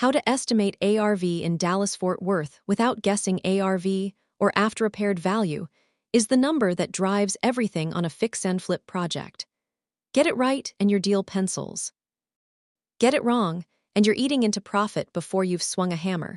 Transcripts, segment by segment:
How to estimate ARV in Dallas-Fort Worth without guessing ARV or after-repaired value is the number that drives everything on a fix and flip project. Get it right and your deal pencils. Get it wrong and you're eating into profit before you've swung a hammer.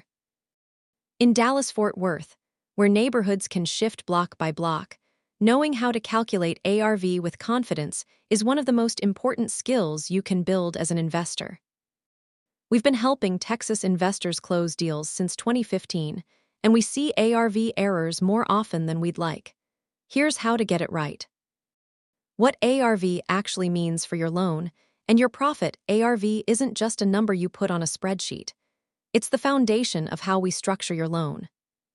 In Dallas-Fort Worth, where neighborhoods can shift block by block, knowing how to calculate ARV with confidence is one of the most important skills you can build as an investor. We've been helping Texas investors close deals since 2015, and we see ARV errors more often than we'd like. Here's how to get it right. What ARV actually means for your loan and your profit. ARV isn't just a number you put on a spreadsheet. It's the foundation of how we structure your loan.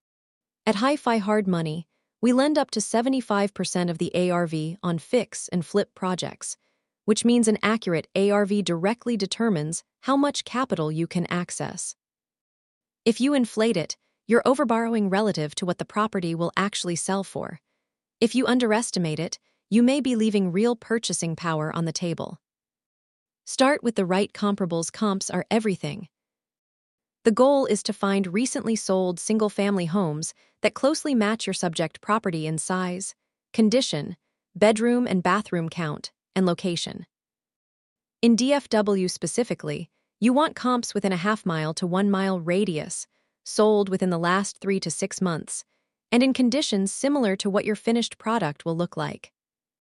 At Hi-Fi Hard Money, we lend up to 75% of the ARV on fix and flip projects, which means an accurate ARV directly determines how much capital you can access. If you inflate it, you're overborrowing relative to what the property will actually sell for. If you underestimate it, you may be leaving real purchasing power on the table. Start with the right comparables. Comps are everything. The goal is to find recently sold single-family homes that closely match your subject property in size, condition, bedroom and bathroom count, and location. In DFW specifically, you want comps within a half-mile to 1-mile radius, sold within the last 3 to 6 months, and in conditions similar to what your finished product will look like.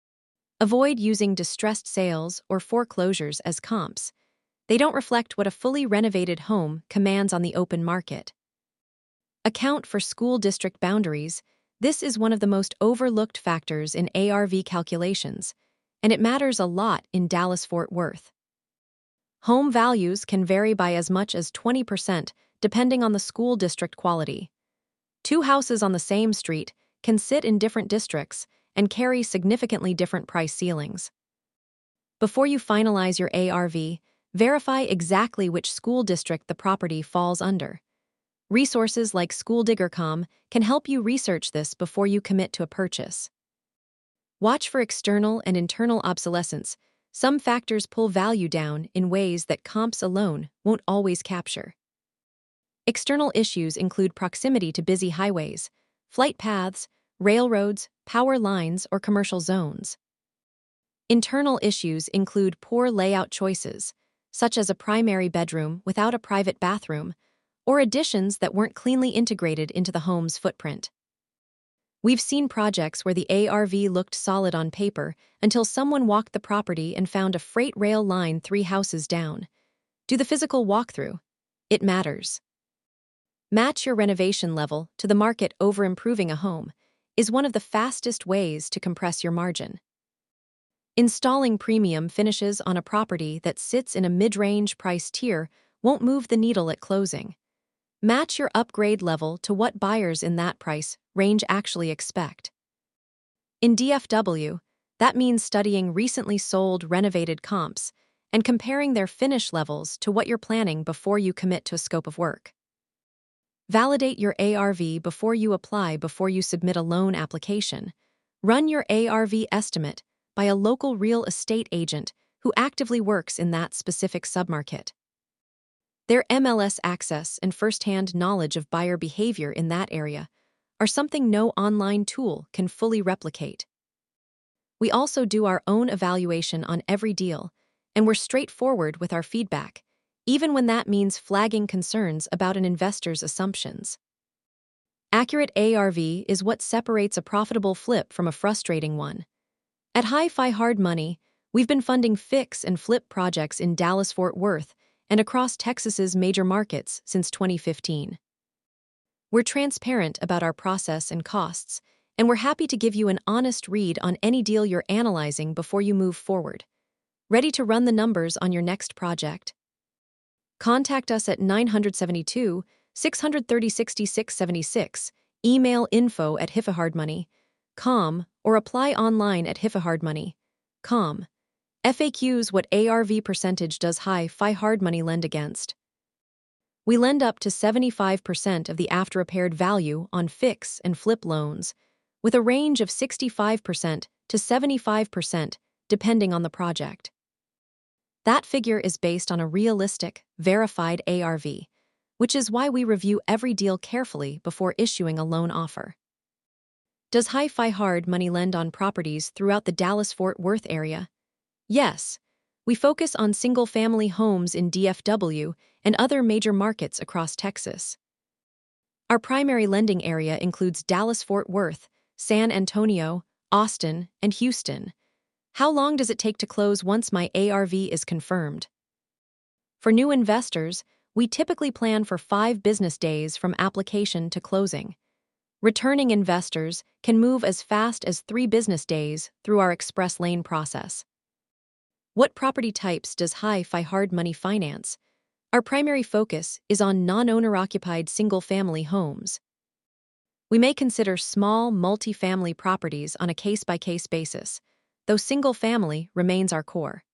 Avoid using distressed sales or foreclosures as comps. They don't reflect what a fully renovated home commands on the open market. Account for school district boundaries. This is one of the most overlooked factors in ARV calculations, and it matters a lot in Dallas-Fort Worth. Home values can vary by as much as 20% depending on the school district quality. 2 houses on the same street can sit in different districts and carry significantly different price ceilings. Before you finalize your ARV, verify exactly which school district the property falls under. Resources like SchoolDigger.com can help you research this before you commit to a purchase. Watch for external and internal obsolescence. Some factors pull value down in ways that comps alone won't always capture. External issues include proximity to busy highways, flight paths, railroads, power lines, or commercial zones. Internal issues include poor layout choices, such as a primary bedroom without a private bathroom, or additions that weren't cleanly integrated into the home's footprint. We've seen projects where the ARV looked solid on paper until someone walked the property and found a freight rail line 3 houses down. Do the physical walkthrough. It matters. Match your renovation level to the market. Over improving a home is one of the fastest ways to compress your margin. Installing premium finishes on a property that sits in a mid-range price tier won't move the needle at closing. Match your upgrade level to what buyers in that price range actually expect. In DFW, that means studying recently sold renovated comps and comparing their finish levels to what you're planning before you commit to a scope of work. Validate your ARV before you apply. Before you submit a loan application, run your ARV estimate by a local real estate agent who actively works in that specific submarket. Their MLS access and first-hand knowledge of buyer behavior in that area are something no online tool can fully replicate. We also do our own evaluation on every deal, and we're straightforward with our feedback, even when that means flagging concerns about an investor's assumptions. Accurate ARV is what separates a profitable flip from a frustrating one. At Hi-Fi Hard Money, we've been funding fix and flip projects in Dallas-Fort Worth and across Texas's major markets since 2015. We're transparent about our process and costs, and we're happy to give you an honest read on any deal you're analyzing before you move forward. Ready to run the numbers on your next project? Contact us at 972-630-6676, email info@hifahardmoney.com, or apply online at hifahardmoney.com. FAQs. What ARV percentage does Hi-Fi Hard Money lend against? We lend up to 75% of the after-repaired value on fix and flip loans, with a range of 65% to 75% depending on the project. That figure is based on a realistic, verified ARV, which is why we review every deal carefully before issuing a loan offer. Does Hi-Fi Hard Money lend on properties throughout the Dallas-Fort Worth area? Yes. We focus on single-family homes in DFW and other major markets across Texas. Our primary lending area includes Dallas-Fort Worth, San Antonio, Austin, and Houston. How long does it take to close once my ARV is confirmed? For new investors, we typically plan for 5 business days from application to closing. Returning investors can move as fast as 3 business days through our express lane process. What property types does Hi-Fi Hard Money finance? Our primary focus is on non-owner-occupied single-family homes. We may consider small, multi-family properties on a case-by-case basis, though single-family remains our core.